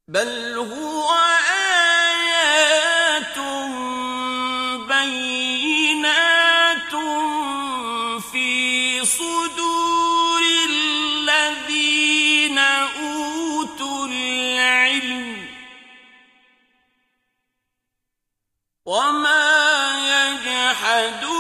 بل هو آيات بينات في صدور الذين أوتوا العلم وما يجحد